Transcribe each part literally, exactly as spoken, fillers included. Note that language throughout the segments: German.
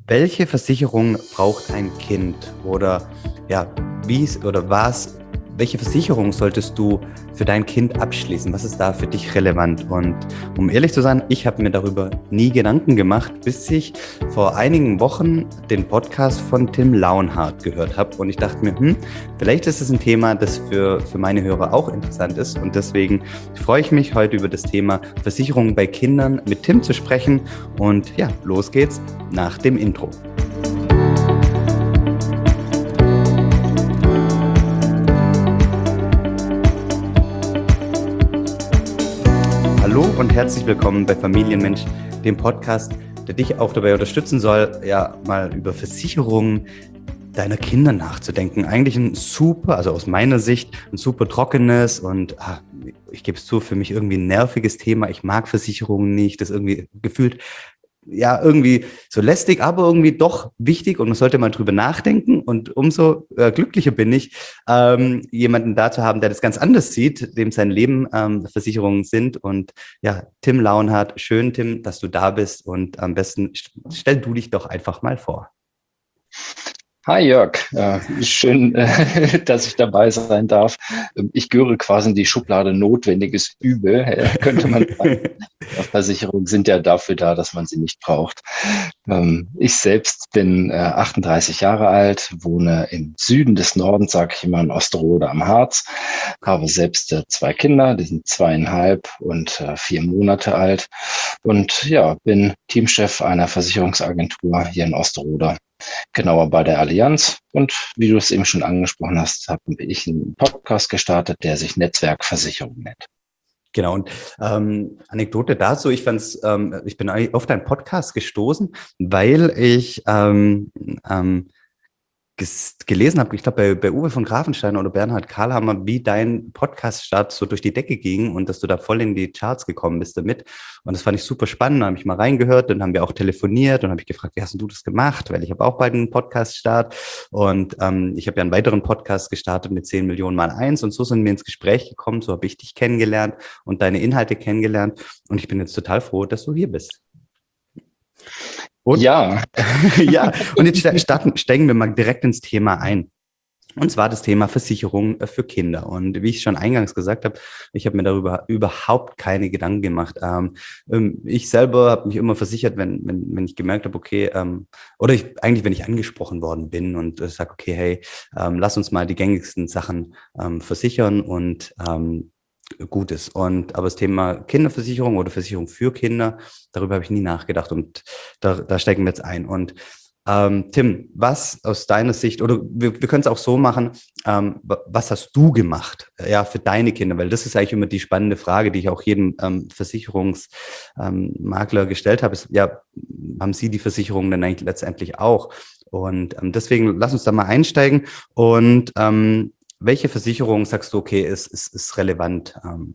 Welche Versicherung braucht ein Kind? Oder ja, wie es oder was, welche Versicherung solltest du für dein Kind abschließen? Was ist da für dich relevant? Und um ehrlich zu sein, ich habe mir darüber nie Gedanken gemacht, bis ich vor einigen Wochen den Podcast von Tim Launhardt gehört habe. Und ich dachte mir, hm, vielleicht ist es ein Thema, das für, für meine Hörer auch interessant ist. Und deswegen freue ich mich, heute über das Thema Versicherungen bei Kindern mit Tim zu sprechen. Und ja, los geht's nach dem Intro. Hallo und herzlich willkommen bei Familienmensch, dem Podcast, der dich auch dabei unterstützen soll, ja mal über Versicherungen deiner Kinder nachzudenken. Eigentlich ein super, also aus meiner Sicht, ein super trockenes und ah, ich gebe es zu, für mich irgendwie ein nerviges Thema. Ich mag Versicherungen nicht, das irgendwie gefühlt ja irgendwie so lästig, aber irgendwie doch wichtig und man sollte mal drüber nachdenken. Und umso äh, glücklicher bin ich, ähm, jemanden da zu haben, der das ganz anders sieht, dem sein Leben ähm, Versicherungen sind. Und ja, Tim Launhardt, schön, Tim, dass du da bist und am besten stell du dich doch einfach mal vor. Hi Jörg, äh, schön, äh, dass ich dabei sein darf. Ich gehöre quasi in die Schublade notwendiges Übel, äh, könnte man sagen. Versicherungen sind ja dafür da, dass man sie nicht braucht. Ähm, ich selbst bin äh, achtunddreißig Jahre alt, wohne im Süden des Nordens, sage ich immer, in Osterode am Harz, habe selbst äh, zwei Kinder, die sind zweieinhalb und äh, vier Monate alt und ja, bin Teamchef einer Versicherungsagentur hier in Osterode. Genauer bei der Allianz. Und wie du es eben schon angesprochen hast, habe ich einen Podcast gestartet, der sich Netzwerkversicherung nennt. Genau, und ähm, Anekdote dazu, ich fand's, ähm, ich bin auf deinen Podcast gestoßen, weil ich ähm, ähm, gelesen habe, ich glaube bei, bei Uwe von Grafenstein oder Bernhard Karlhammer, wie dein Podcast-Start so durch die Decke ging und dass du da voll in die Charts gekommen bist damit. Und das fand ich super spannend, da habe ich mal reingehört, dann haben wir auch telefoniert und habe ich gefragt, wie hast du das gemacht? Weil ich habe auch bald einen Podcast-Start und ähm, ich habe ja einen weiteren Podcast gestartet mit zehn Millionen mal eins und so sind wir ins Gespräch gekommen, so habe ich dich kennengelernt und deine Inhalte kennengelernt und ich bin jetzt total froh, dass du hier bist. Und, ja. ja, und jetzt starten, steigen wir mal direkt ins Thema ein. Und zwar das Thema Versicherung für Kinder. Und wie ich schon eingangs gesagt habe, ich habe mir darüber überhaupt keine Gedanken gemacht. Ähm, ich selber habe mich immer versichert, wenn, wenn, wenn ich gemerkt habe, okay, ähm, oder ich, eigentlich, wenn ich angesprochen worden bin und äh, sage, okay, hey, ähm, lass uns mal die gängigsten Sachen ähm, versichern und ähm, gut ist. Und aber das Thema Kinderversicherung oder Versicherung für Kinder, darüber habe ich nie nachgedacht und da, da steigen wir jetzt ein. Und ähm, Tim, was aus deiner Sicht, oder wir, wir können es auch so machen, ähm, was hast du gemacht, ja, für deine Kinder? Weil das ist eigentlich immer die spannende Frage, die ich auch jedem ähm, Versicherungsmakler ähm, gestellt habe, ist, ja, haben Sie die Versicherung dann eigentlich letztendlich auch? Und ähm, deswegen lass uns da mal einsteigen und ähm, welche Versicherung sagst du, okay, ist, ist, ist relevant?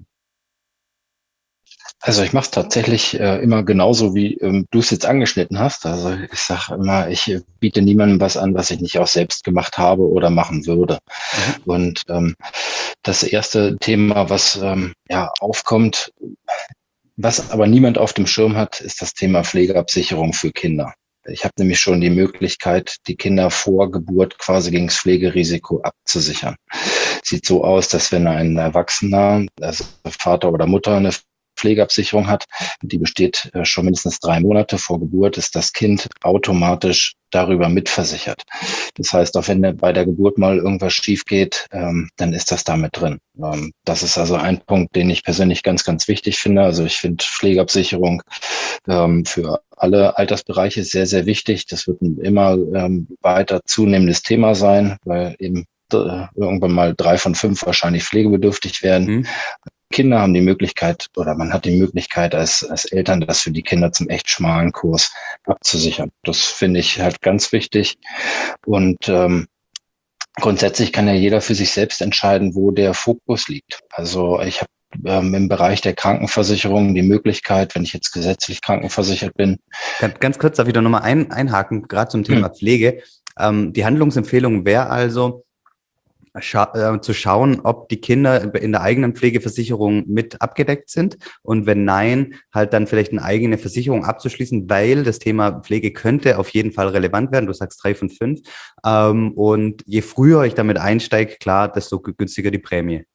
Also ich mache es tatsächlich äh, immer genauso, wie ähm, du es jetzt angeschnitten hast. Also ich sage immer, ich äh, biete niemandem was an, was ich nicht auch selbst gemacht habe oder machen würde. Mhm. Und ähm, das erste Thema, was ähm, ja aufkommt, was aber niemand auf dem Schirm hat, ist das Thema Pflegeabsicherung für Kinder. Ich habe nämlich schon die Möglichkeit, die Kinder vor Geburt quasi gegen das Pflegerisiko abzusichern. Sieht so aus, dass wenn ein Erwachsener, also Vater oder Mutter, eine Pflegeabsicherung hat, die besteht schon mindestens drei Monate vor Geburt, ist das Kind automatisch darüber mitversichert. Das heißt, auch wenn bei der Geburt mal irgendwas schief geht, ähm, dann ist das damit drin. Ähm, das ist also ein Punkt, den ich persönlich ganz, ganz wichtig finde. Also ich finde Pflegeabsicherung ähm, für alle Altersbereiche sehr, sehr wichtig. Das wird ein immer ähm, weiter zunehmendes Thema sein, weil eben äh, irgendwann mal drei von fünf wahrscheinlich pflegebedürftig werden. Mhm. Kinder haben die Möglichkeit oder man hat die Möglichkeit als, als Eltern, das für die Kinder zum echt schmalen Kurs abzusichern. Das finde ich halt ganz wichtig. Und ähm, grundsätzlich kann ja jeder für sich selbst entscheiden, wo der Fokus liegt. Also ich habe ähm, im Bereich der Krankenversicherung die Möglichkeit, wenn ich jetzt gesetzlich krankenversichert bin. Ganz, ganz kurz darf ich da nochmal ein, einhaken, gerade zum Thema hm. Pflege. Ähm, die Handlungsempfehlung wäre also, scha äh, zu schauen, ob die Kinder in der eigenen Pflegeversicherung mit abgedeckt sind und wenn nein, halt dann vielleicht eine eigene Versicherung abzuschließen, weil das Thema Pflege könnte auf jeden Fall relevant werden. Du sagst drei von fünf. Ähm, und je früher ich damit einsteige, klar, desto günstiger die Prämie.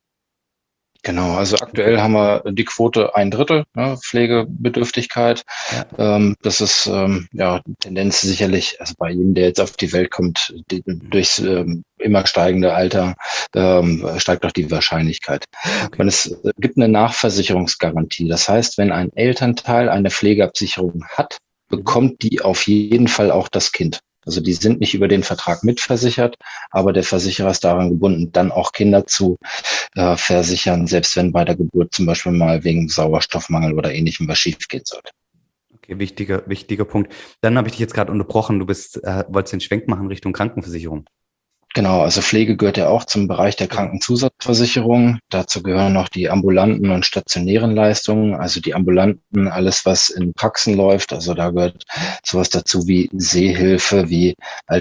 Genau, also Okay. aktuell haben wir die Quote ein Drittel, ne, Pflegebedürftigkeit. Ja. Ähm, das ist ähm, ja Tendenz sicherlich, also bei jedem, der jetzt auf die Welt kommt, die, durchs ähm, immer steigende Alter ähm, steigt auch die Wahrscheinlichkeit. Okay. Und es gibt eine Nachversicherungsgarantie. Das heißt, wenn ein Elternteil eine Pflegeabsicherung hat, Mhm. bekommt die auf jeden Fall auch das Kind. Also die sind nicht über den Vertrag mitversichert, aber der Versicherer ist daran gebunden, dann auch Kinder zu äh, versichern, selbst wenn bei der Geburt zum Beispiel mal wegen Sauerstoffmangel oder ähnlichem was schief gehen sollte. Okay, wichtiger, wichtiger Punkt. Dann habe ich dich jetzt gerade unterbrochen. Du bist, äh, wolltest den Schwenk machen Richtung Krankenversicherung. Genau, also Pflege gehört ja auch zum Bereich der Genau. Krankenzusatzversicherung. Dazu gehören noch die ambulanten und stationären Leistungen, also die ambulanten, alles was in Praxen läuft. Also da gehört sowas dazu wie Sehhilfe, wie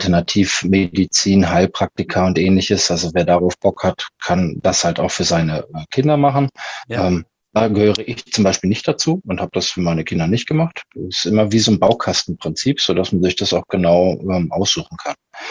Alternativmedizin, Heilpraktika und ähnliches. Also wer darauf Bock hat, kann das halt auch für seine Kinder machen. Ja. Ähm, Da gehöre ich zum Beispiel nicht dazu und habe das für meine Kinder nicht gemacht. Das ist immer wie so ein Baukastenprinzip, sodass man sich das auch genau ähm, aussuchen kann.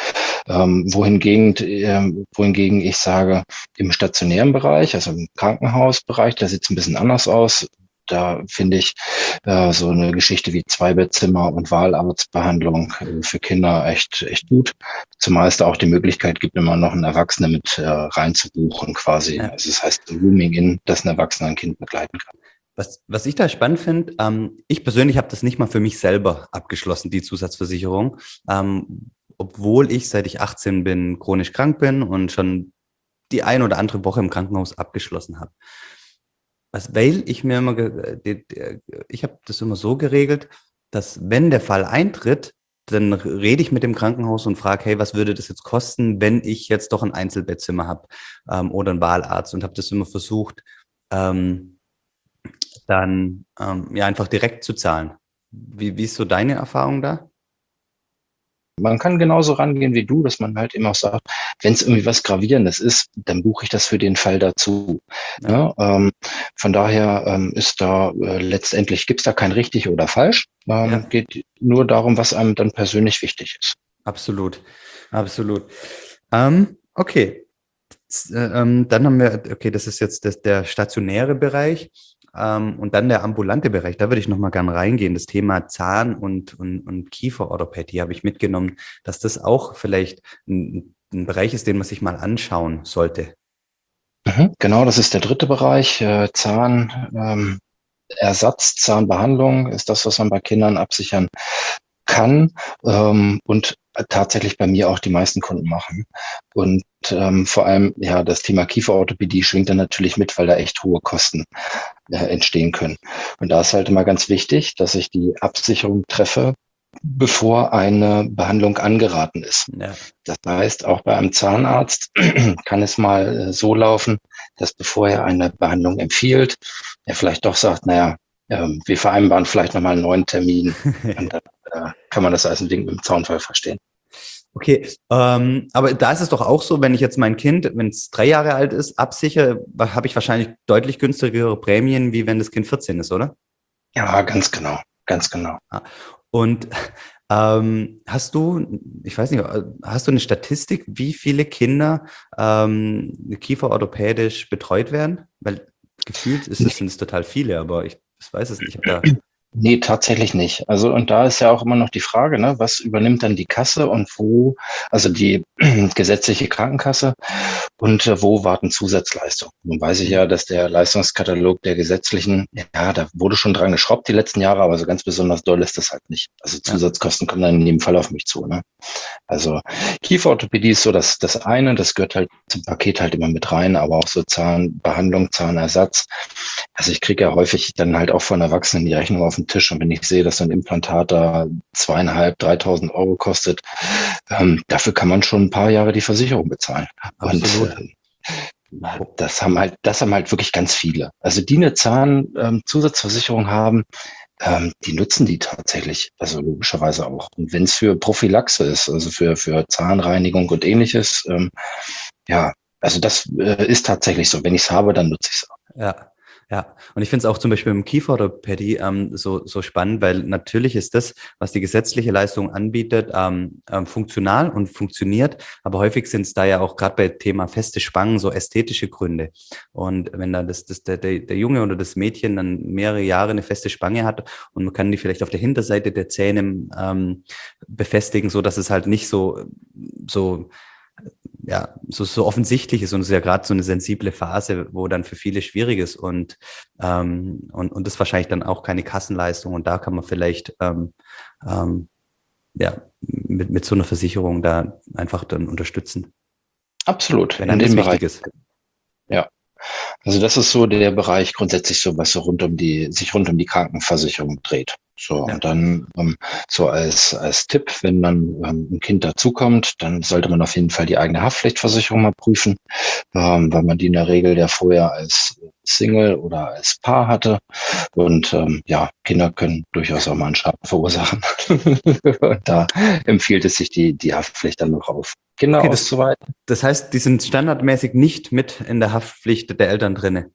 Ähm, wohingegen, ähm, wohingegen ich sage, im stationären Bereich, also im Krankenhausbereich, da sieht es ein bisschen anders aus. Da finde ich äh, so eine Geschichte wie Zweibettzimmer und Wahlarztbehandlung äh, für Kinder echt, echt gut. Zumal es da auch die Möglichkeit gibt, immer noch einen Erwachsenen mit äh, reinzubuchen quasi. Ja. Also das heißt Rooming in, dass ein Erwachsener ein Kind begleiten kann. Was, was ich da spannend finde, ähm, ich persönlich habe das nicht mal für mich selber abgeschlossen, die Zusatzversicherung, ähm, obwohl ich, seit ich achtzehn bin, chronisch krank bin und schon die ein oder andere Woche im Krankenhaus abgeschlossen habe. Was, weil ich mir immer, ge- die- die- ich habe das immer so geregelt, dass wenn der Fall eintritt, dann rede ich mit dem Krankenhaus und frage, hey, was würde das jetzt kosten, wenn ich jetzt doch ein Einzelbettzimmer habe ähm, oder einen Wahlarzt und habe das immer versucht, ähm, dann ähm, ja einfach direkt zu zahlen. Wie, wie ist so deine Erfahrung da? Man kann genauso rangehen wie du, dass man halt immer auch sagt, wenn es irgendwie was Gravierendes ist, dann buche ich das für den Fall dazu. Ja, Ja, ähm, von daher ähm, ist da äh, letztendlich gibt's da kein richtig oder falsch. Ähm, ja, geht nur darum, was einem dann persönlich wichtig ist. absolut, absolut. Ähm, okay, Z- äh, ähm, dann haben wir, okay, das ist jetzt das, der stationäre Bereich ähm, und dann der ambulante Bereich. Da würde ich noch mal gern reingehen. Das Thema Zahn- und, und, und Kieferorthopädie habe ich mitgenommen, dass das auch vielleicht ein, ein Bereich ist, den man sich mal anschauen sollte. Mhm, genau, das ist der dritte Bereich. Äh, Zahn, ähm, Ersatz, Zahnbehandlung ist das, was man bei Kindern absichern kann ähm, und tatsächlich bei mir auch die meisten Kunden machen. Und ähm, vor allem, ja, das Thema Kieferorthopädie schwingt dann natürlich mit, weil da echt hohe Kosten äh, entstehen können. Und da ist halt immer ganz wichtig, dass ich die Absicherung treffe, bevor eine Behandlung angeraten ist. Ja, Das heißt, auch bei einem Zahnarzt kann es mal äh, so laufen, dass bevor er eine Behandlung empfiehlt, er vielleicht doch sagt, naja, ähm, wir vereinbaren vielleicht nochmal einen neuen Termin und dann äh, kann man das als ein Ding mit dem Zaunfall verstehen. okay, ähm, aber da ist es doch auch so, wenn ich jetzt mein Kind, wenn es drei Jahre alt ist, absichere, habe ich wahrscheinlich deutlich günstigere Prämien, wie wenn das Kind vierzehn ist, oder? Ja, ganz genau, ganz genau. Ah, und ähm, hast du, ich weiß nicht, äh, hast du eine Statistik, wie viele Kinder ähm, kieferorthopädisch betreut werden? Weil gefühlt ist es, sind es total viele, aber ich, ich weiß es nicht. Ich habe da, Nee, tatsächlich nicht. Also, und da ist ja auch immer noch die Frage, ne, was übernimmt dann die Kasse und wo, also die gesetzliche Krankenkasse und äh, wo warten Zusatzleistungen? Nun weiß ich ja, mhm. dass der Leistungskatalog der gesetzlichen, ja, da wurde schon dran geschraubt die letzten Jahre, aber so ganz besonders doll ist das halt nicht. Also Ja, Zusatzkosten kommen dann in jedem Fall auf mich zu, ne? Also Kieferorthopädie ist so das, das eine, das gehört halt zum Paket halt immer mit rein, aber auch so Zahnbehandlung, Zahnersatz. Also ich kriege ja häufig dann halt auch von Erwachsenen die Rechnung auf den Tisch und wenn ich sehe, dass so ein Implantat da zweieinhalb, dreitausend Euro kostet, ähm, dafür kann man schon ein paar Jahre die Versicherung bezahlen. Und absolut. äh, das haben halt, das haben halt wirklich ganz viele. Also die eine Zahnzusatzversicherung ähm, haben, ähm, die nutzen die tatsächlich, also logischerweise auch. Und wenn es für Prophylaxe ist, also für, für Zahnreinigung und ähnliches, ähm, ja, Also das äh, ist tatsächlich so. Wenn ich es habe, dann nutze ich es auch. Ja, ja. Und ich finde es auch zum Beispiel im Kieferorthopädie ähm, so, so spannend, weil natürlich ist das, was die gesetzliche Leistung anbietet, ähm, ähm, funktional und funktioniert. Aber häufig sind es da ja auch gerade bei Thema feste Spangen so ästhetische Gründe. Und wenn da das, das, der, der der Junge oder das Mädchen dann mehrere Jahre eine feste Spange hat und man kann die vielleicht auf der Hinterseite der Zähne ähm, befestigen, so dass es halt nicht so, so ja, so, so offensichtlich ist und es ist ja gerade so eine sensible Phase, wo dann für viele schwierig ist und, ähm, und, und das wahrscheinlich dann auch keine Kassenleistung und da kann man vielleicht ähm, ähm, ja, mit, mit so einer Versicherung da einfach dann unterstützen, Absolut, wenn in einem das dem wichtig Bereich. ist. Ja. Also das ist so der Bereich grundsätzlich so, was so rund um die, sich rund um die Krankenversicherung dreht. So, Ja, und dann ähm, so als, als Tipp, wenn dann ähm, ein Kind dazukommt, dann sollte man auf jeden Fall die eigene Haftpflichtversicherung mal prüfen, ähm, weil man die in der Regel ja vorher als Single oder als Paar hatte. Und ähm, ja, Kinder können durchaus auch mal einen Schaden verursachen. Und da empfiehlt es sich, die, die Haftpflicht dann noch auf Kinder okay, das, auszuweiten. das heißt, die sind standardmäßig nicht mit in der Haftpflicht der Eltern drinne.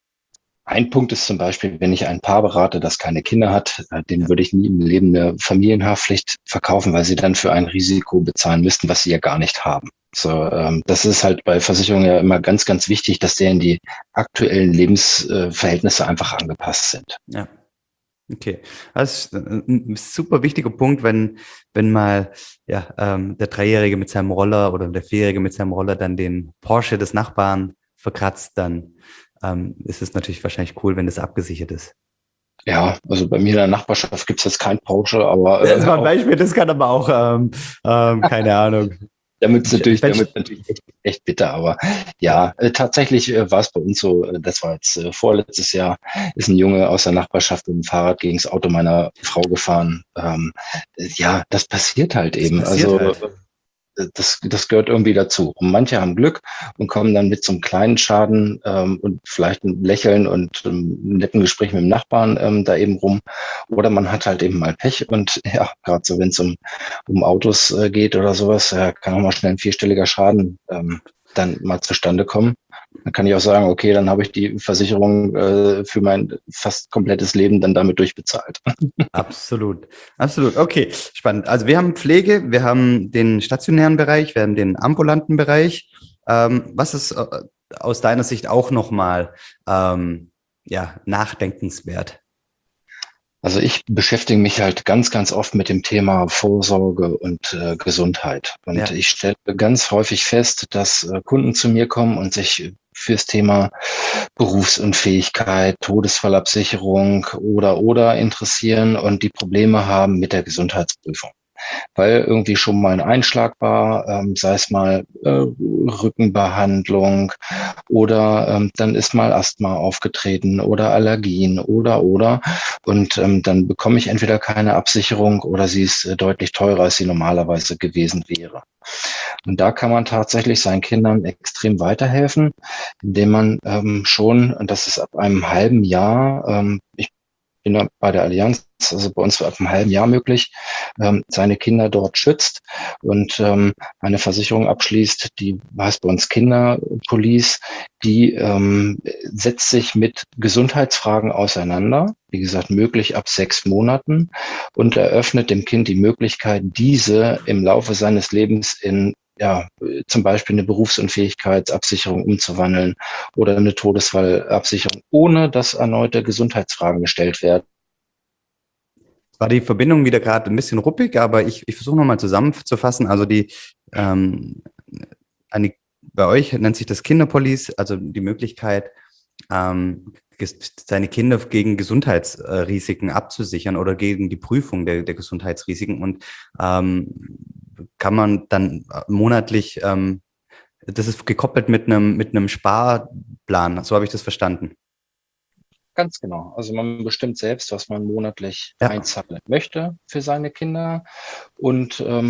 Ein Punkt ist zum Beispiel, wenn ich ein Paar berate, das keine Kinder hat, äh, dem Ja, würde ich nie im Leben eine Familienhaftpflicht verkaufen, weil sie dann für ein Risiko bezahlen müssten, was sie ja gar nicht haben. So, ähm, das ist halt bei Versicherungen ja immer ganz, ganz wichtig, dass deren die aktuellen Lebensverhältnisse einfach angepasst sind. ja. Okay, das ist ein super wichtiger Punkt, wenn, wenn mal ja, ähm, der Dreijährige mit seinem Roller oder der Vierjährige mit seinem Roller dann den Porsche des Nachbarn verkratzt, dann ähm, ist es natürlich wahrscheinlich cool, wenn das abgesichert ist. Ja, also bei mir in der Nachbarschaft gibt es jetzt kein Porsche, aber Das äh, war ein auch Beispiel, das kann aber auch, ähm, ähm, keine Ahnung. damit ist Ich, ich, natürlich, damit ist ich, natürlich echt, echt bitter, aber ja, äh, tatsächlich äh, war es bei uns so, äh, das war jetzt äh, vorletztes Jahr, ist ein Junge aus der Nachbarschaft mit dem Fahrrad gegen das Auto meiner Frau gefahren. Ähm, äh, ja, das passiert halt das eben. passiert Also halt. äh, das, das gehört irgendwie dazu. Und manche haben Glück und kommen dann mit so einem kleinen Schaden ähm, und vielleicht ein Lächeln und ähm, einem netten Gespräch mit dem Nachbarn ähm, da eben rum. Oder man hat halt eben mal Pech und ja, gerade so, wenn es um, um Autos äh, geht oder sowas, äh, kann auch mal schnell ein vierstelliger Schaden ähm, dann mal zustande kommen. Dann kann ich auch sagen, okay, dann habe ich die Versicherung äh, für mein fast komplettes Leben dann damit durchbezahlt. Absolut, absolut. Okay, spannend. Also wir haben Pflege, wir haben den stationären Bereich, wir haben den ambulanten Bereich. Ähm, was ist äh, aus deiner Sicht auch nochmal ähm, ja, nachdenkenswert? Also ich beschäftige mich halt ganz, ganz oft mit dem Thema Vorsorge und äh, Gesundheit. Und Ja, ich stelle ganz häufig fest, dass äh, Kunden zu mir kommen und sich fürs Thema Berufsunfähigkeit, Todesfallabsicherung oder oder interessieren und die Probleme haben mit der Gesundheitsprüfung, weil irgendwie schon mal ein Einschlag war, ähm, sei es mal äh, Rückenbehandlung oder ähm, dann ist mal Asthma aufgetreten oder Allergien oder oder und ähm, dann bekomme ich entweder keine Absicherung oder sie ist äh, deutlich teurer, als sie normalerweise gewesen wäre. Und da kann man tatsächlich seinen Kindern extrem weiterhelfen, indem man ähm, schon, und das ist ab einem halben Jahr, ähm, ich bin da bei der Allianz, also bei uns ab einem halben Jahr möglich, ähm, seine Kinder dort schützt und ähm, eine Versicherung abschließt, die heißt bei uns Kinderpolice, die ähm, setzt sich mit Gesundheitsfragen auseinander, wie gesagt, möglich ab sechs Monaten und eröffnet dem Kind die Möglichkeit, diese im Laufe seines Lebens in ja, zum Beispiel eine Berufsunfähigkeitsabsicherung umzuwandeln oder eine Todesfallabsicherung, ohne dass erneute Gesundheitsfragen gestellt werden. war die Verbindung wieder gerade ein bisschen ruppig, aber ich, ich versuche nochmal zusammenzufassen. Also die ähm, eine, bei euch nennt sich das Kinderpolice, also die Möglichkeit, ähm, seine Kinder gegen Gesundheitsrisiken abzusichern oder gegen die Prüfung der, der Gesundheitsrisiken und ähm, kann man dann monatlich, ähm, das ist gekoppelt mit einem mit einem Sparplan, so habe ich das verstanden. Ganz genau. Also man bestimmt selbst, was man monatlich Ja, einzahlen möchte für seine Kinder und ähm,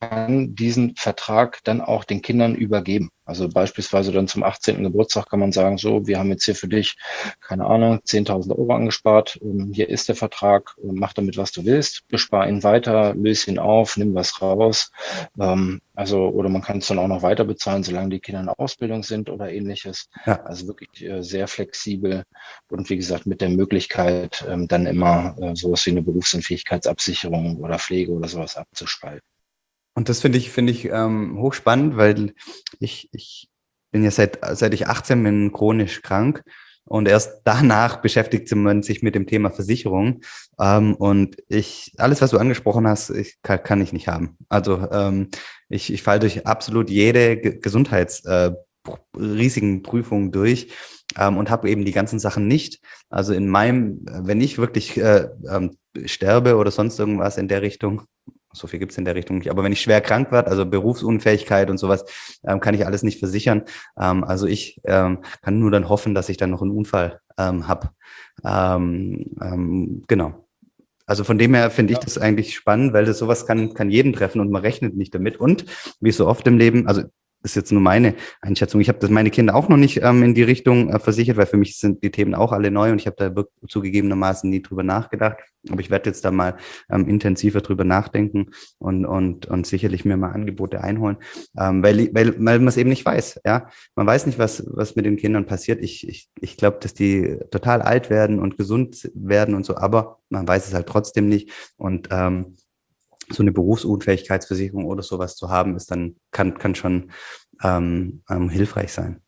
kann diesen Vertrag dann auch den Kindern übergeben. Also beispielsweise dann zum achtzehnten Geburtstag kann man sagen, so, wir haben jetzt hier für dich, keine Ahnung, zehntausend Euro angespart. Hier ist der Vertrag, mach damit, was du willst, bespar ihn weiter, löse ihn auf, nimm was raus. Also, oder man kann es dann auch noch weiter bezahlen, solange die Kinder in der Ausbildung sind oder ähnliches. Ja. Also wirklich sehr flexibel und wie gesagt, mit der Möglichkeit, dann immer sowas wie eine Berufsunfähigkeitsabsicherung oder Pflege oder sowas abzuspalten. Und das finde ich, finde ich ähm, hochspannend, weil ich, ich bin ja seit, seit ich achtzehn bin chronisch krank und erst danach beschäftigt man sich mit dem Thema Versicherung. Ähm, und ich, alles, was du angesprochen hast, ich, kann, kann ich nicht haben. Also ähm, ich, ich falle durch absolut jede Ge- Gesundheits, äh, riesigen Prüfungen durch ähm, und habe eben die ganzen Sachen nicht. Also in meinem, wenn ich wirklich äh, ähm, sterbe oder sonst irgendwas in der Richtung, so viel gibt's in der Richtung nicht. Aber wenn ich schwer krank werde, also Berufsunfähigkeit und sowas, ähm, kann ich alles nicht versichern. Ähm, also ich ähm, kann nur dann hoffen, dass ich dann noch einen Unfall ähm, habe. Ähm, ähm, genau. Also von dem her finde ich Ja. das eigentlich spannend, weil das sowas kann, kann jeden treffen und man rechnet nicht damit. Und wie so oft im Leben, also ist jetzt nur meine Einschätzung. Ich habe das meine Kinder auch noch nicht ähm, in die Richtung äh, versichert, weil für mich sind die Themen auch alle neu und ich habe da wirklich zugegebenermaßen nie drüber nachgedacht. Aber ich werde jetzt da mal ähm, intensiver drüber nachdenken und, und, und sicherlich mir mal Angebote einholen, ähm, weil, weil, weil man es eben nicht weiß. Ja, man weiß nicht, was, was mit den Kindern passiert. Ich, ich, ich glaube, dass die total alt werden und gesund werden und so, aber man weiß es halt trotzdem nicht. Und ähm, so eine Berufsunfähigkeitsversicherung oder sowas zu haben, ist dann, kann, kann schon ähm, ähm, hilfreich sein.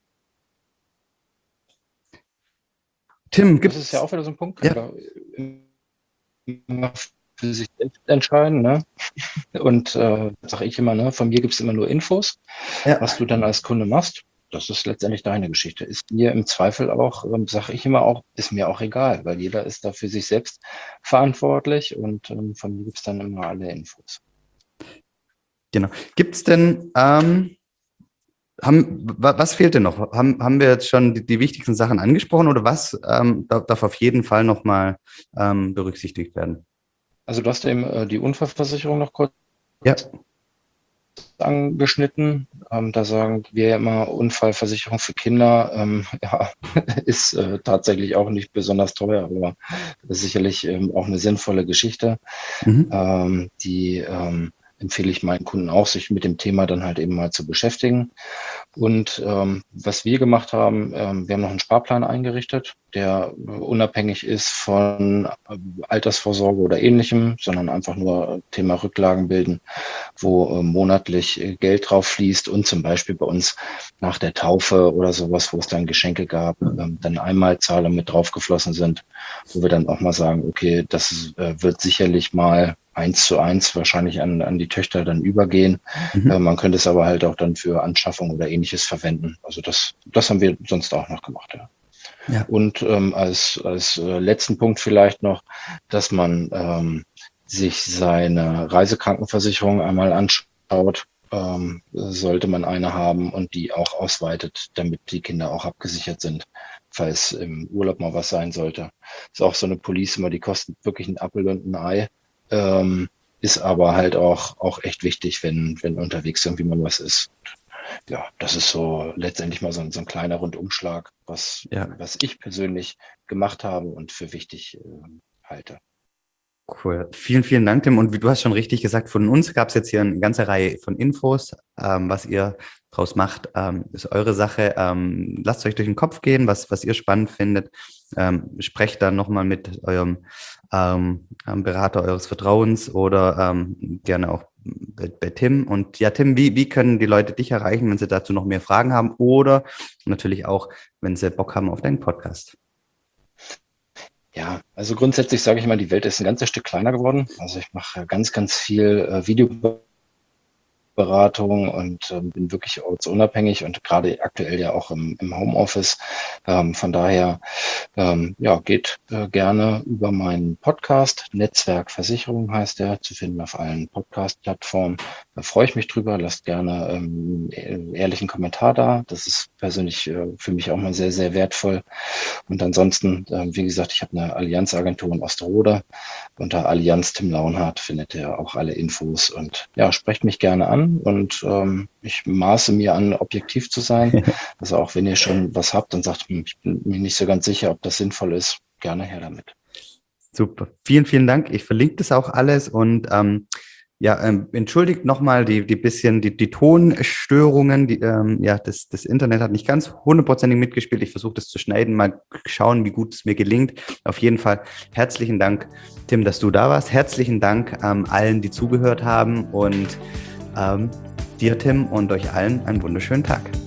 Tim, Das ist ja gibt's, auch wieder so ein Punkt, kann ja, ja immer für sich selbst entscheiden. Ne? Und äh, sage ich immer, ne, von mir gibt es immer nur Infos. Was ja, du dann als Kunde machst, das ist letztendlich deine Geschichte. Ist mir im Zweifel auch, ähm, sage ich immer auch, ist mir auch egal, weil jeder ist da für sich selbst verantwortlich und ähm, von mir gibt es dann immer alle Infos. genau. Gibt's denn, ähm, haben, wa- was fehlt denn noch? Haben, haben wir jetzt schon die, die wichtigsten Sachen angesprochen oder was ähm, darf, darf auf jeden Fall nochmal ähm, berücksichtigt werden? Also du hast eben äh, die Unfallversicherung noch kurz Ja. angeschnitten. Ähm, da sagen wir ja immer, Unfallversicherung für Kinder ähm, ja, ist äh, tatsächlich auch nicht besonders teuer, aber sicherlich ähm, auch eine sinnvolle Geschichte. Mhm. Ähm, die ähm, empfehle ich meinen Kunden auch, sich mit dem Thema dann halt eben mal zu beschäftigen. Und ähm, was wir gemacht haben, ähm, wir haben noch einen Sparplan eingerichtet, der äh, unabhängig ist von äh, Altersvorsorge oder ähnlichem, sondern einfach nur Thema Rücklagen bilden, wo äh, monatlich äh, Geld drauf fließt und zum Beispiel bei uns nach der Taufe oder sowas, wo es dann Geschenke gab, ähm, dann Einmalzahlungen mit draufgeflossen sind, wo wir dann auch mal sagen, okay, das äh, wird sicherlich mal eins zu eins wahrscheinlich an, an die Töchter dann übergehen. Äh, Mhm. man könnte es aber halt auch dann für Anschaffung oder ähnliches verwenden. Also das, das haben wir sonst auch noch gemacht, ja. Ja. Und ähm, als, als äh, letzten Punkt vielleicht noch, dass man ähm, sich seine Reisekrankenversicherung einmal anschaut, ähm, sollte man eine haben und die auch ausweitet, damit die Kinder auch abgesichert sind, falls im Urlaub mal was sein sollte. Ist auch so eine Police immer, die kostet wirklich ein Appel und ein Ei, ähm, ist aber halt auch, auch echt wichtig, wenn, wenn unterwegs irgendwie mal was ist. Ja, das ist so letztendlich mal so ein, so ein kleiner Rundumschlag, was, Ja. was ich persönlich gemacht habe und für wichtig äh, halte. Cool. Vielen, vielen Dank, Tim. Und wie du hast schon richtig gesagt, von uns gab es jetzt hier eine ganze Reihe von Infos. Ähm, was ihr draus macht, ähm, ist eure Sache. Ähm, lasst euch durch den Kopf gehen, was, was ihr spannend findet. Ähm, sprecht dann nochmal mit eurem ähm, Berater eures Vertrauens oder ähm, gerne auch bei, bei Tim. Und ja, Tim, wie, wie können die Leute dich erreichen, wenn sie dazu noch mehr Fragen haben oder natürlich auch, wenn sie Bock haben auf deinen Podcast? Ja, also grundsätzlich sage ich mal, die Welt ist ein ganzes Stück kleiner geworden. Also ich mache ganz, ganz viel äh, Video Beratung und ähm, bin wirklich ortsunabhängig und gerade aktuell ja auch im, im Homeoffice. Ähm, von daher, ähm, ja, geht äh, gerne über meinen Podcast. Netzwerk Versicherung heißt der, zu finden auf allen Podcast-Plattformen. Da freue ich mich drüber. Lasst gerne ähm, einen ehrlichen Kommentar da. Das ist persönlich äh, für mich auch mal sehr, sehr wertvoll. Und ansonsten, äh, wie gesagt, ich habe eine Allianz-Agentur in Osterode. Unter Allianz Tim Launhardt findet ihr auch alle Infos und ja, sprecht mich gerne an und ähm, ich maße mir an, objektiv zu sein. Also auch wenn ihr schon was habt und sagt, hm, ich bin mir nicht so ganz sicher, ob das sinnvoll ist, gerne her damit. Super. Vielen, vielen Dank. Ich verlinke das auch alles und ähm, ja, ähm, entschuldigt nochmal die, die bisschen, die, die Tonstörungen, die, ähm, ja, das, das Internet hat nicht ganz hundertprozentig mitgespielt. Ich versuche das zu schneiden, mal schauen, wie gut es mir gelingt. Auf jeden Fall herzlichen Dank, Tim, dass du da warst. Herzlichen Dank ähm, allen, die zugehört haben und ähm, dir, Tim, und euch allen einen wunderschönen Tag.